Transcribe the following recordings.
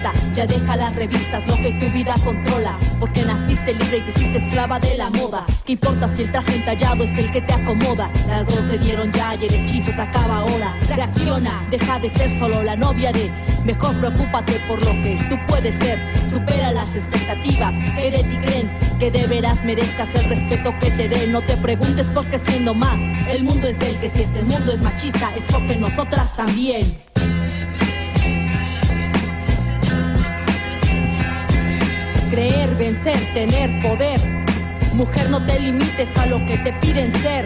fiesta. Ya deja las revistas, lo que tu vida controla, porque naciste libre y te hiciste esclava de la moda. ¿Qué importa si el traje entallado es el que te acomoda? Las dos se dieron ya y el hechizo se acaba ahora. Reacciona, deja de ser solo la novia de... Mejor preocúpate por lo que tú puedes ser. Supera las expectativas que de ti creen, que de veras merezcas el respeto que te den. No te preguntes por qué siendo más, el mundo es del que si este mundo es machista es porque nosotras también. Creer, vencer, tener poder. Mujer, no te limites a lo que te piden ser.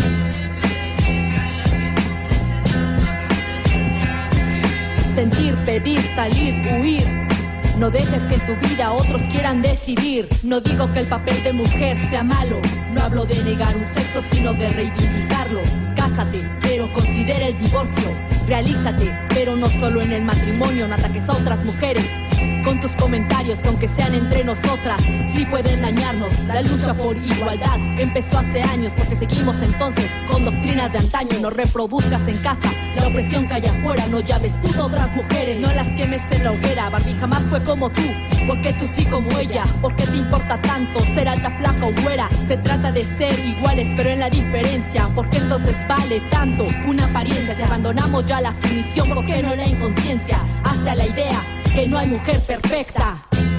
Sentir, pedir, salir, huir. No dejes que en tu vida otros quieran decidir. No digo que el papel de mujer sea malo. No hablo de negar un sexo, sino de reivindicarlo. Cásate, pero considera el divorcio. Realízate, pero no solo en el matrimonio. No ataques a otras mujeres con tus comentarios, que aunque sean entre nosotras, sí pueden dañarnos. La lucha por igualdad empezó hace años, porque seguimos entonces con doctrinas de antaño. No reproduzcas en casa la opresión que hay afuera. No llames puto a otras mujeres, no las quemes en la hoguera. Barbie jamás fue como tú, porque tú sí como ella. ¿Por qué te importa tanto ser alta, flaca o güera? Se trata de ser iguales, pero en la diferencia. ¿Por qué entonces vale tanto una apariencia? Si abandonamos ya la sumisión, ¿por qué no la inconsciencia? Hasta la idea que no hay mujer perfecta.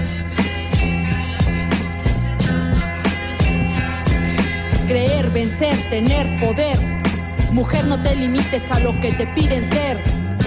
Creer, vencer, tener poder. Mujer, no te limites a lo que te piden ser.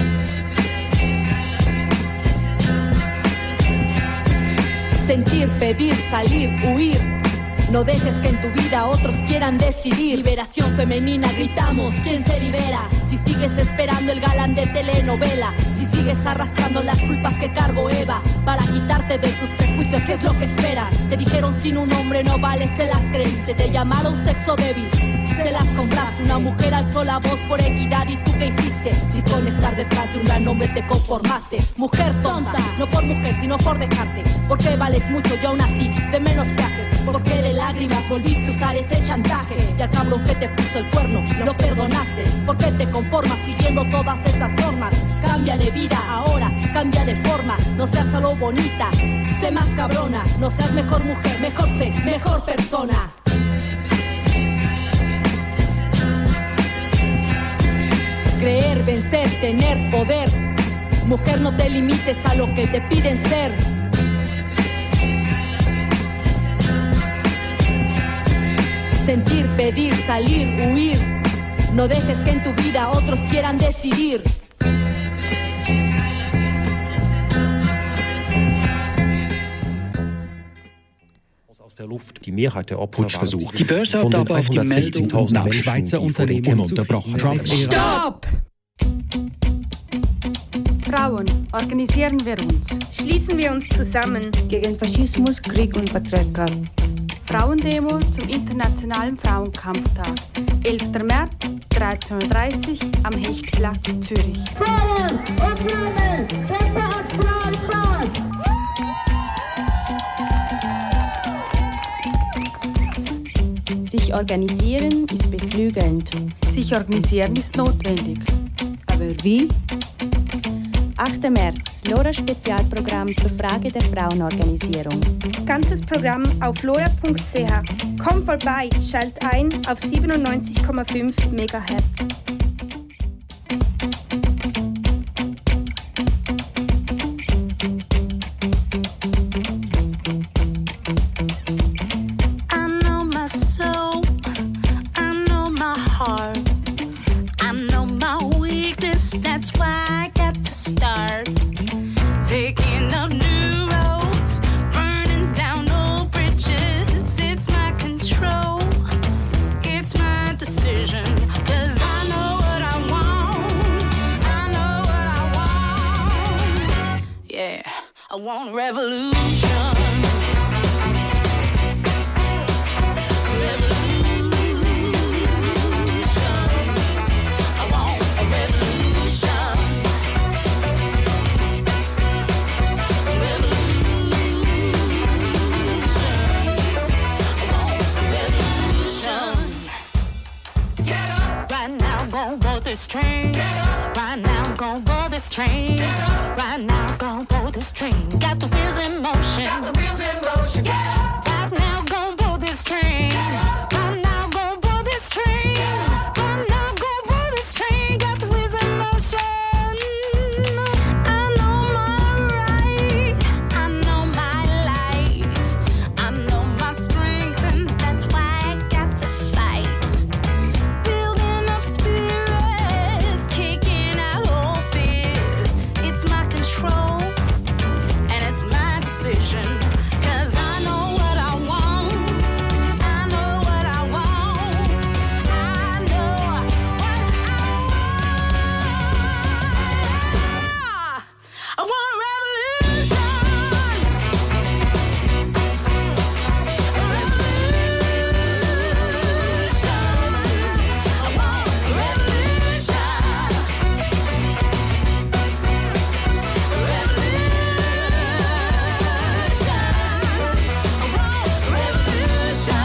Sentir, pedir, salir, huir. No dejes que en tu vida otros quieran decidir. Liberación femenina, gritamos, ¿quién se libera? Si sigues esperando el galán de telenovela, si sigues arrastrando las culpas que cargó Eva, para quitarte de tus prejuicios, ¿qué es lo que esperas? Te dijeron sin un hombre no vales, se las creíste. Te llamaron sexo débil, se las compraste. Una mujer alzó la voz por equidad y tú qué hiciste. Si con estar detrás de un gran hombre te conformaste. Mujer tonta, no por mujer sino por dejarte, porque vales mucho y aún así de menos que haces. Porque de lágrimas volviste a usar ese chantaje, y al cabrón que te puso el cuerno lo perdonaste. Porque te conformas siguiendo todas esas normas. Cambia de vida ahora, cambia de forma. No seas solo bonita, sé más cabrona. No seas mejor mujer, mejor sé, mejor persona. Creer, vencer, tener poder. Mujer, no te limites a lo que te piden ser. Sentir, pedir, salir, huir. No dejes que en tu vida otros quieran decidir. Aus der Luft. Die Mehrheit der Opfer Putschversuch. Die Börse hat aber auf die Meldung nach Schweizer Unternehmen ununterbrochen. Stopp! Frauen, organisieren wir uns. Schließen wir uns zusammen. Gegen Faschismus, Krieg und Patriarchat. Frauendemo zum Internationalen Frauenkampftag. 11. März, 13:30 Uhr am Hechtplatz, Zürich. Frauen und Männer, Rechte als Frauenschlag! Sich organisieren ist beflügelnd. Sich organisieren ist notwendig. Aber wie? 8. März, LoRa-Spezialprogramm zur Frage der Frauenorganisierung. Ganzes Programm auf lora.ch. Komm vorbei, schalt ein auf 97,5 MHz. This train. Right now, gon' board this train. Right now, gon' board this train. Got the wheels in motion. Got the wheels in motion. Yeah. Right now, gon' pull this train. Yeah. Right now, gon' pull this train. Yeah. Right now, gon' pull this train. Got the wheels in motion. I know my right. I know my light. I know my strength, and that's why I got to fight. Building up spirits, kicking out all fears. It's my control, and it's my decision. 'Cause I know what I want. I know what I want. I know what I want. I want a revolution. A revolution. I want a revolution. A revolution. I want a revolution.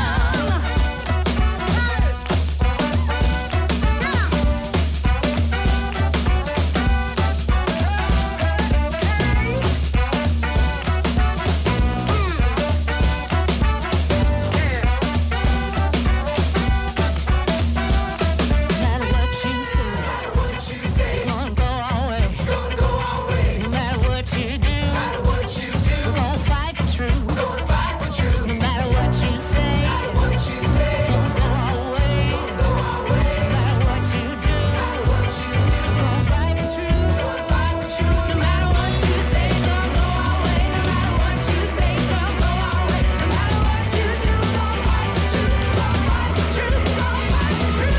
No matter what you say, it's gonna go our way. No matter what you do, we're gonna fight for truth. No matter what you say, it's gonna go our way. No matter what you do, we're gonna fight for truth. No matter what you say, it's gonna go our way. No matter what you say, it's gonna go our way. No matter what you do, we're gonna fight for truth. We're gonna fight for truth. We're gonna fight for truth.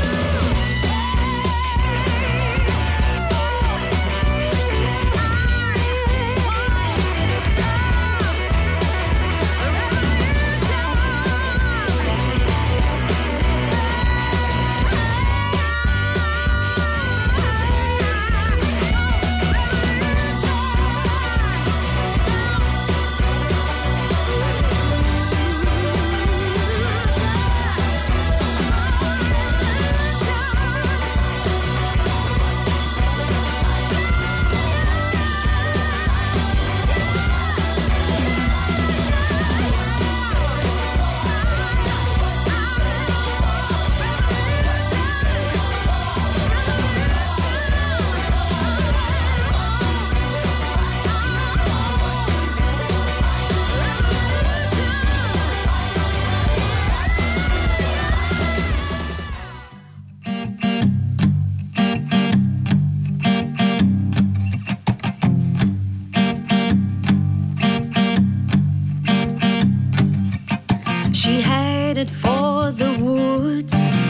She headed for the woods,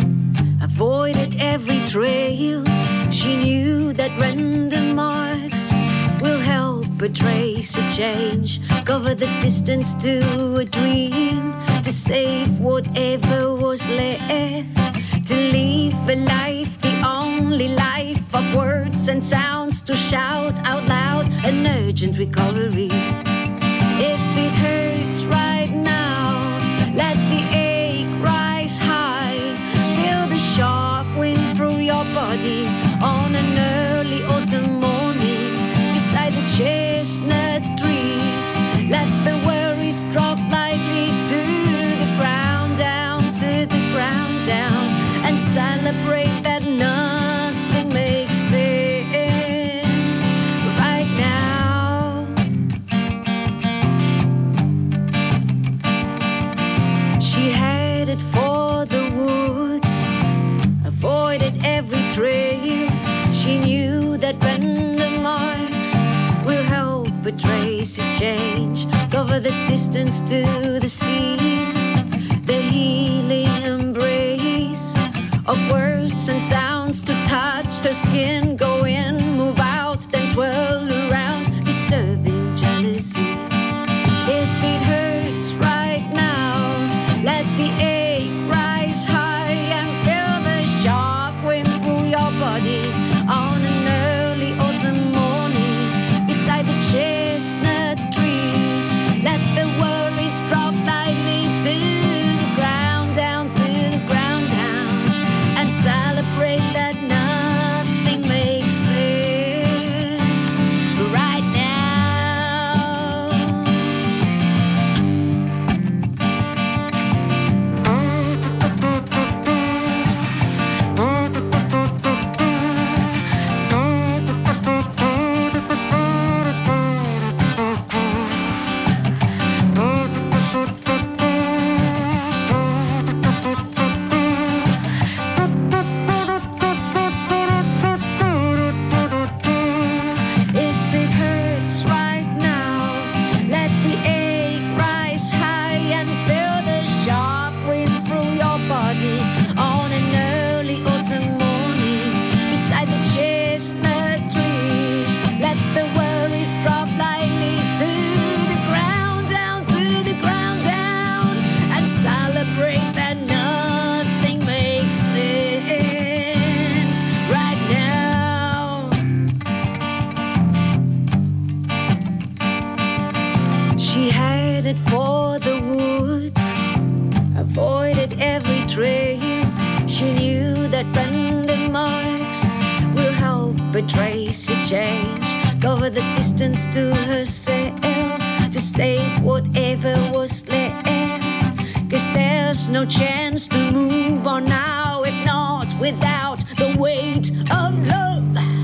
avoided every trail. She knew that random marks will help her trace a change, cover the distance to a dream, to save whatever was left, to live a life, the only life of words and sounds, to shout out loud an urgent recovery. If it hurts right now, let the ache rise high. Feel the sharp wind through your body on an early autumn morning beside the chestnut tree. Let the worries drop lightly to the ground, down to the ground, down, and celebrate that nothing makes sense right now. She headed for the woods, avoided every trail. She knew that random marks will help her trace a change, cover the distance to the sea, the healing embrace of words and sounds, to touch her skin, go in, move out, then twirl around, disturbing jealousy. If it hurts right now, let the ache rise high and feel the sharp wind through your body on an early autumn morning beside the chestnut tree. Let the worries drop lightly to the ground, down to the ground, down, and celebrate that nothing makes sense right She headed for the woods, avoided every trail. She knew that random marks will help her trace a change. Cover the distance to herself to save whatever was left. 'Cause there's no chance to move on now, if not without the weight of love.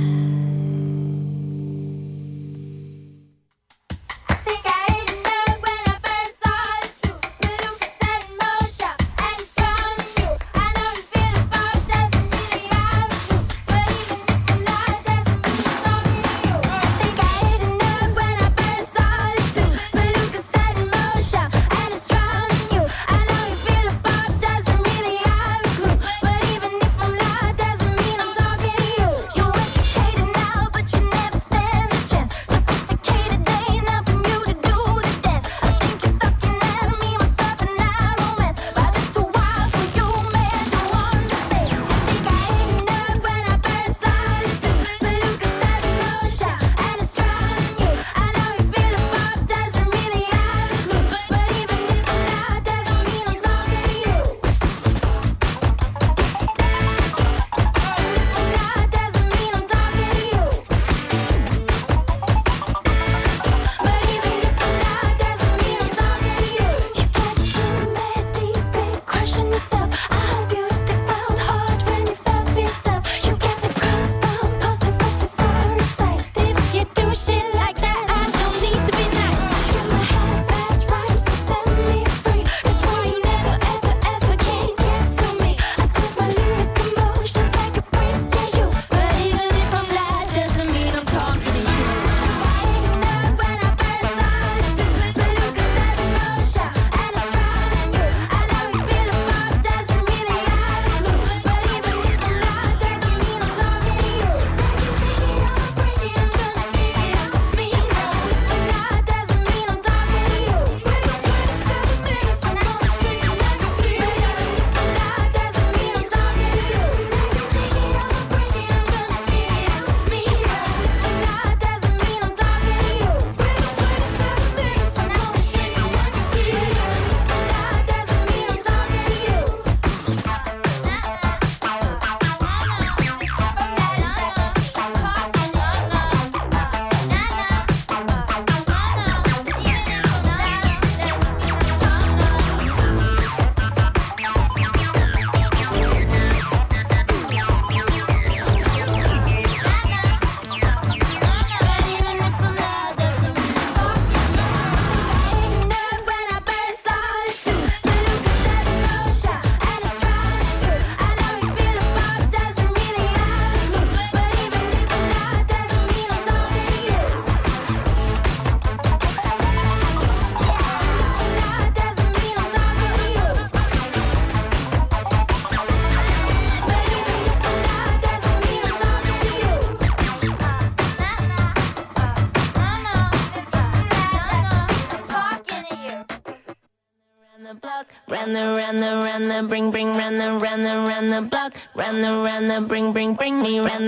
Run the bring run the block, run the bring me, run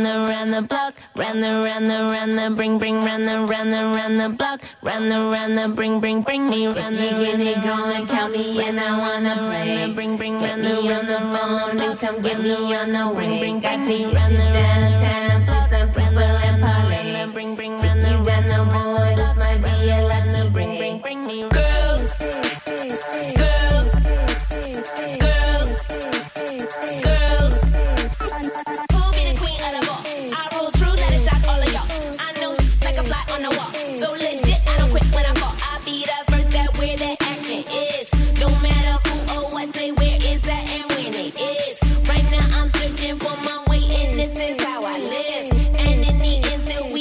the block, run the bring run the block, run the bring me, run the get me going, count me in, I wanna pray, bring run me on the phone and come get me on the way, got to run the downtown to some people and parlay, bring run the, you got no boy, this might be a lucky day, bring me, girls. For my way, and this is how I live. And in the end, still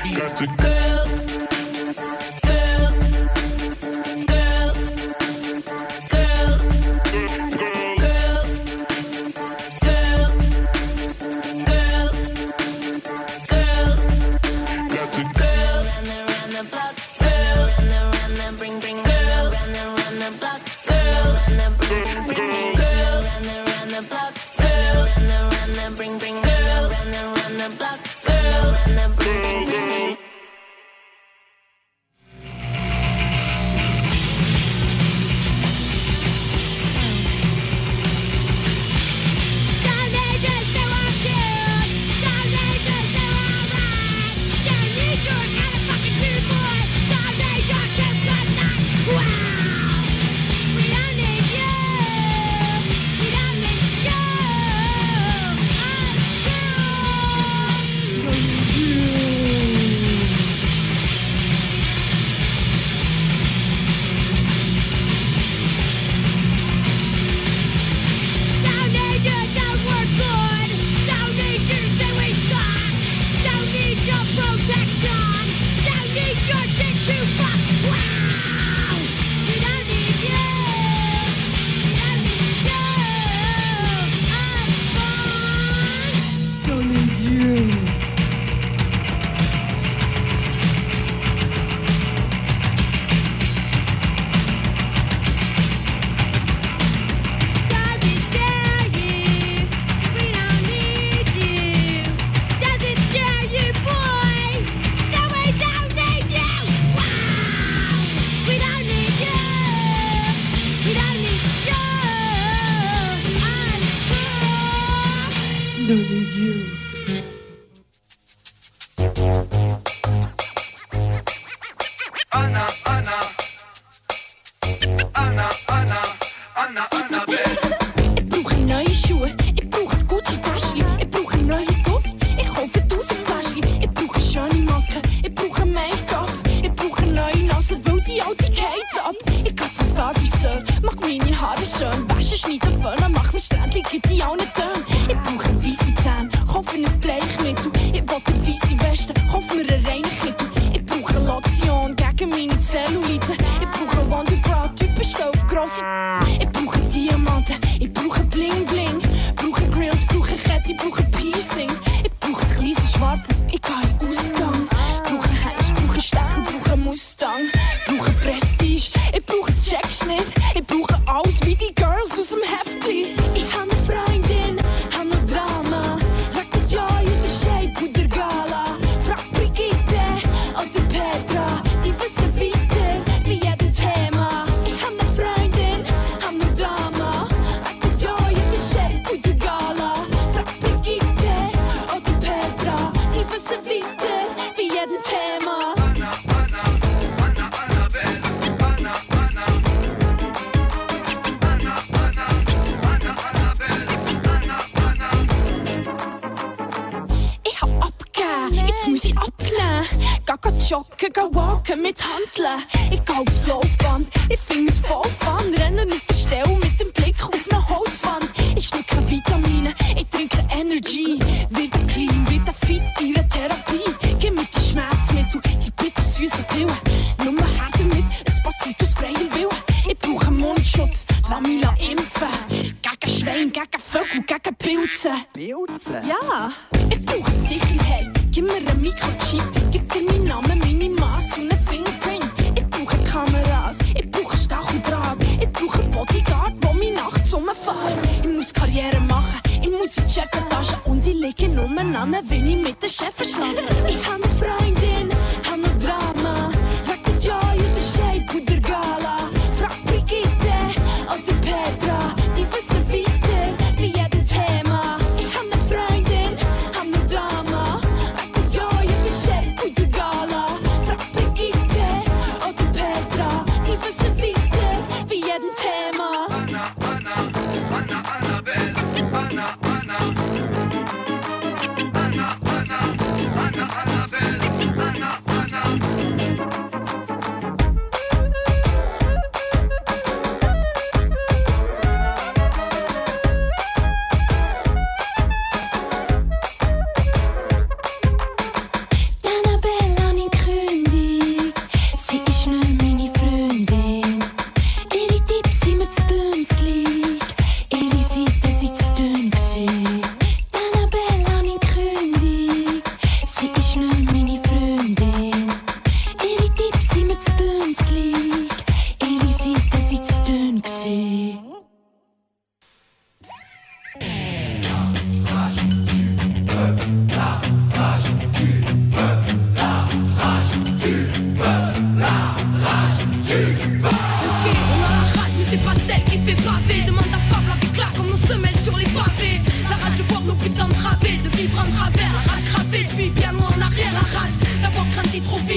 Joggen, geh walken mit Handeln. Ich geh aufs Laufband, ich find es voll fun. Rennen auf der Stelle mit dem Blick auf eine Holzwand. Ich schlucke Vitamine, ich trinke Energy. Wird clean, wird fit in der Therapie. Gib mir die Schmerzmittel, die bittersüßen Pillen. Nur her damit, es passiert aus freiem Willen. Ich brauche Mundschutz, lass mich impfen. Gegen Schwein, gegen Vögel, gegen Pilze. Pilze? Ja, ich brauche Sicherheit. Gib mir einen Mikrochip, gib dir meinen Namen, meine Maß und einen Fingerprint. Ich brauche Kameras, ich brauche Stacheldraht. Ich brauche einen Bodyguard, der mich nachts rumfährt. Ich muss Karriere machen, ich muss in die Chefetage. Und ich lege nur an, wenn ich mit den Chefen schlafe. Ich habe eine Freundin, habe noch Drama. Wegen der Joy und der Shape und der Gala. Frag Brigitte oder Petra, die wissen weiter bei jedem Thema. Ich habe eine Freundin, habe noch Drama. Wegen der Joy und der Shape und der Gala. Frag Brigitte oder Petra, die wissen weiter bei jedem Thema.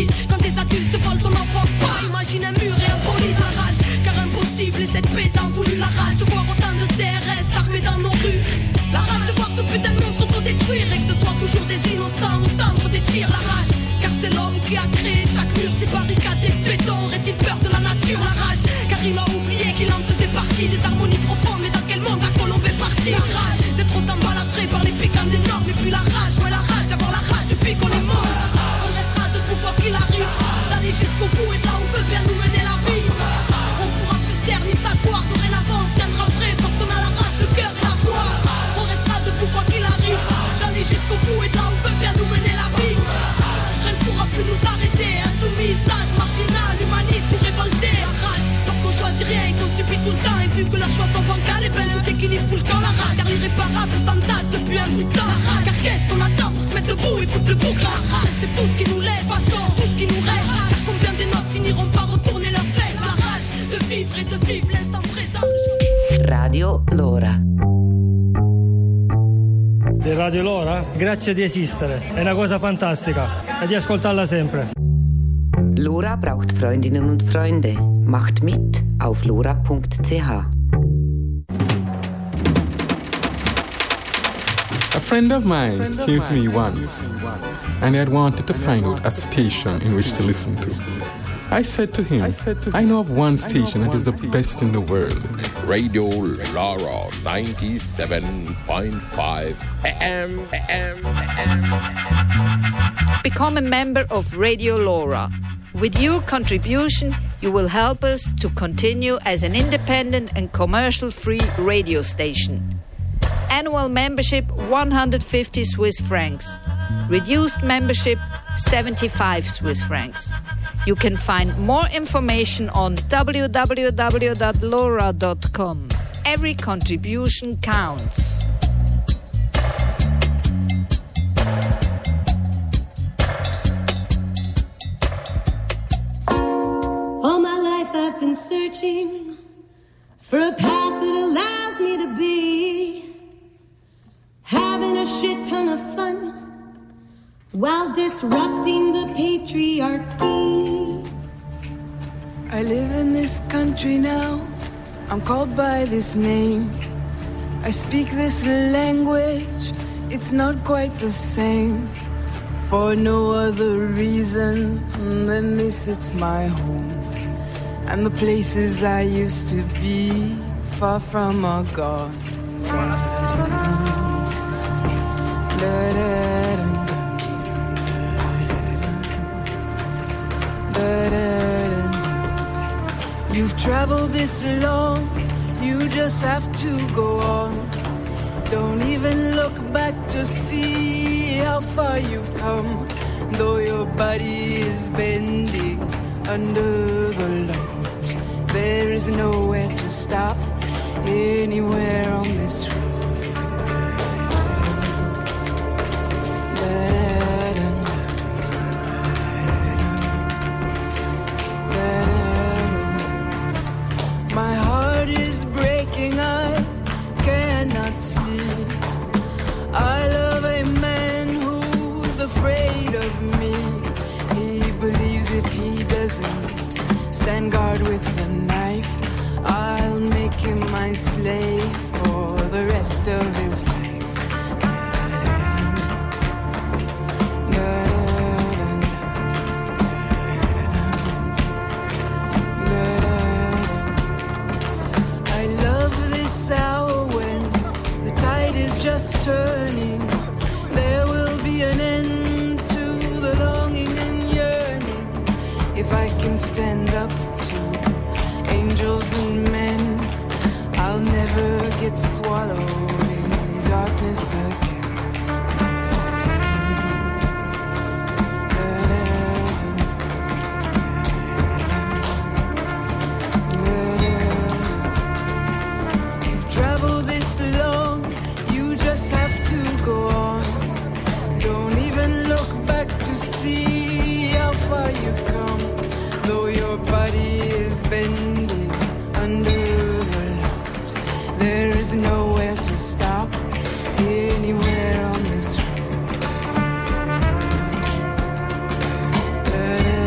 vie. Quand des adultes volent ton enfance, pas imagine un mur et un poli de la rage. Car impossible et cette paix t'en voulu la rage de voir autant de CRS armés dans nos rues. La rage de voir ce putain de monde s'autodétruire et que ce soit toujours des innocents au centre des tirs. La rage, car c'est l'homme qui a créé chaque mur, ces barricades et béton. Aurait-il peur de la nature? La rage, car il a oublié qu'il en faisait partie des harmonies profondes. Mais dans quel monde la colombe est partie? La rage d'être autant balafré par les piquants des normes. Et puis la rage, ouais la rage d'avoir la rage depuis qu'on est mort. On restera debout quoi qu'il arrive, d'aller jusqu'au bout et de là où veut bien nous mener la vie. On pourra plus se taire ni s'asseoir, dorénavant on tiendra prêt parce qu'on a la rage, le cœur et la foi. On restera debout quoi qu'il arrive, d'aller jusqu'au bout et de là où veut bien nous mener la vie. Rien ne pourra plus nous arrêter, insoumis, sage, marginal, humaniste ou révolté. La rage, parce qu'on choisit rien et qu'on subit tout le temps. Et vu que leurs choix sont bancals, et ben tout équilibre fout le camp. La rage, car l'irréparable s'entasse depuis un bout de temps. La rage, car qu'est-ce qu'on attend pour se mettre debout et foutre le bouc? La rage, c'est tout ce qui nous laisse, façon, tout ce qui nous reste. Car combien des nôtres finiront par retourner leurs fesses? La rage de vivre et de vivre l'instant présent. Radio Lora. Di Radio Lora? Grazie di esistere, è una cosa fantastica e di ascoltarla sempre. Lora braucht Freundinnen und Freunde. Macht mit auf lora.ch. A friend of mine came to me once and he had wanted to find out a station in which to listen to. I said to him, I know of one station that is the best in the world. Radio Lora 97.5 AM. Become a member of Radio Lora. With your contribution, you will help us to continue as an independent and commercial-free radio station. Annual membership 150 Swiss francs. Reduced membership 75 Swiss francs. You can find more information on www.lora.com. Every contribution counts. All my life I've been searching for a path that allows me to be having a shit ton of fun while disrupting the patriarchy. I live in this country now, I'm called by this name. I speak this language, it's not quite the same. For no other reason than this, it's my home. And the places I used to be, far from are gone. You've traveled this long, you just have to go on. Don't even look back to see how far you've come. Though your body is bending under the load, there is nowhere to stop anywhere on this road. My heart is breaking, I cannot sleep. I love a man who's afraid of me. He believes if he doesn't stand guard with the knife, I'll make him my slave for the rest of his life. Just turning, there will be an end to the longing and yearning. If I can stand up to angels and men, I'll never get swallowed in darkness again. You've traveled this long, just have to go on. Don't even look back to see how far you've come. Though your body is bending under the load, there is nowhere to stop anywhere on this road.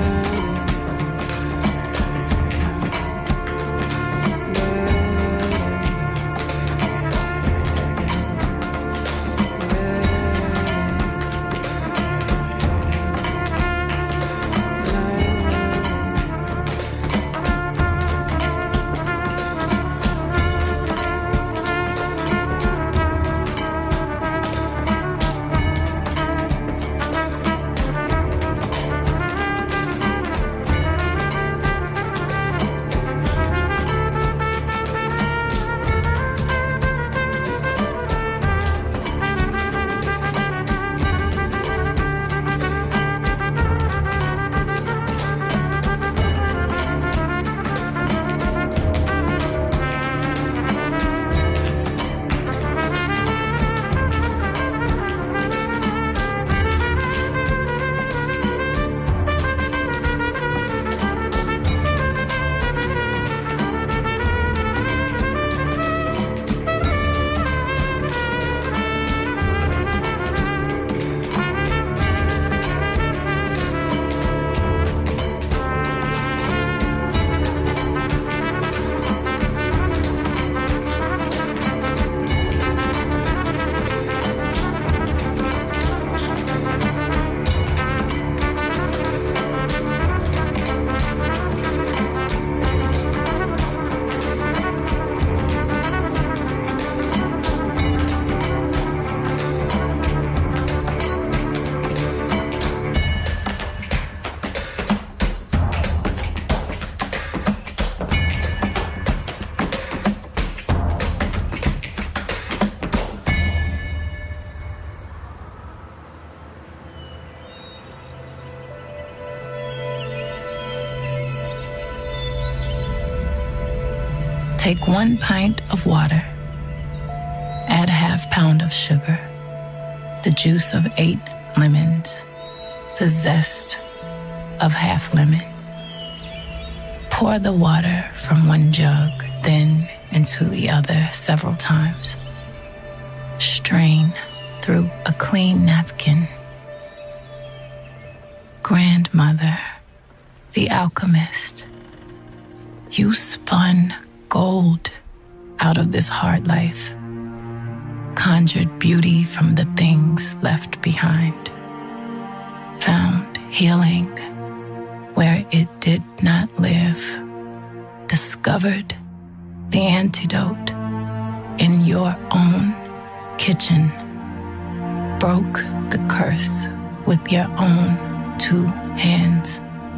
Take 1 pint of water, add a ½ pound of sugar, the juice of 8 lemons, the zest of ½ lemon. Pour the water from 1 jug, then into the other several times. Strain through a clean napkin. Grandmother, the alchemist, you spun gold out of this hard life, conjured beauty from the things left behind, found healing where it did not live, discovered the antidote in your own kitchen, broke the curse with your own 2 hands.